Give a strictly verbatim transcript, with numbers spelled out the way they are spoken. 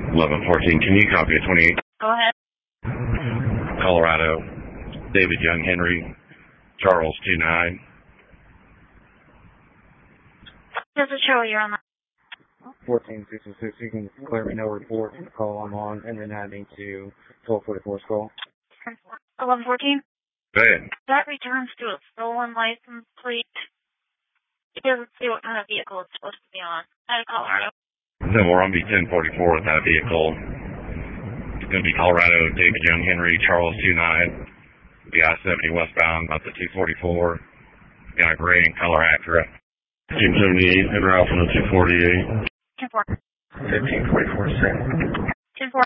eleven fourteen, can you copy a twenty-eight? Go ahead. Colorado, David Young Henry, Charles two nine. Does it show you're on the fourteen sixty-six, you can clear me no report for the call I'm on, and then adding to twelve forty-four's call. eleven fourteen? Go ahead. That returns to a stolen license plate. It doesn't say what kind of vehicle it's supposed to be on. Out of Colorado. Then we're on be ten forty-four with that vehicle. It's going to be Colorado, David Young Henry, Charles two nine. The I seventy westbound, about the two forty-four. Got a gray and color Acura. ten seventy-eight, and Ralph on the two forty-eight. ten four. fifteen forty-four,